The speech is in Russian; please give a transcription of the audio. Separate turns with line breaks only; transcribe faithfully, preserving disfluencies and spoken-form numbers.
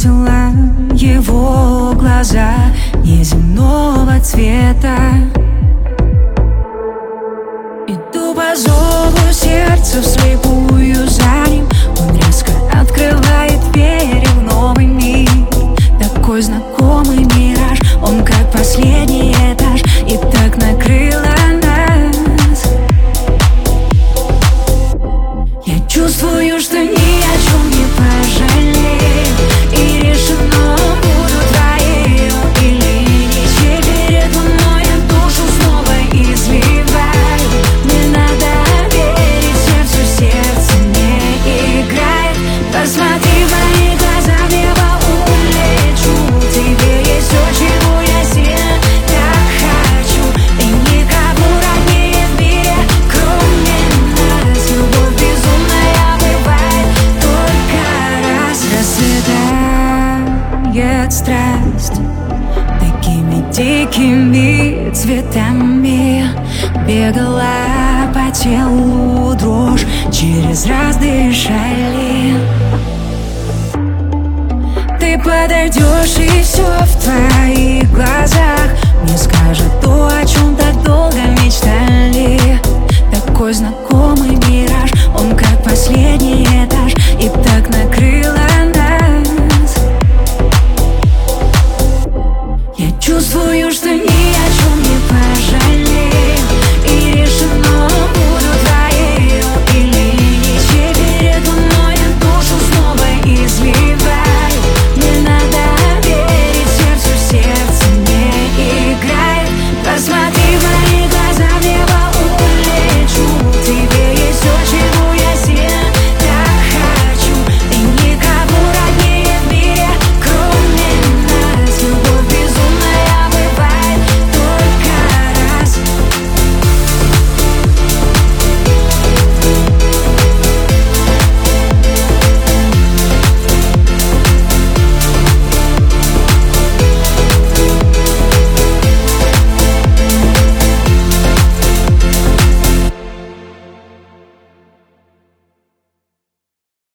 заметила его глаза неземного цвета. Иду по зову сердца вслепую за ним. Он резко открывает двери в новый мир. Такой знакомый мираж, он как последний этаж, и так накрыло нас. Я чувствую, что ни о чем не пожалею, и решено буду твоим или ничей. Перед луной я душу снова изливаю. Мне надо верить, сердцу сердце не играет. Посмотри в мои глаза, в небо улечу. В тебе есть все, чего я сильно так хочу, и никого роднее в мире, кроме нас. Любовь безумная бывает только раз. Расцветает страсть такими дикими цветами. Бегала по телу дрожь, через раз дышали. Ты подойдешь, и все в твоих глазах мне скажет то, о чем так долго мечтали. Такой знакомый мираж, он как последний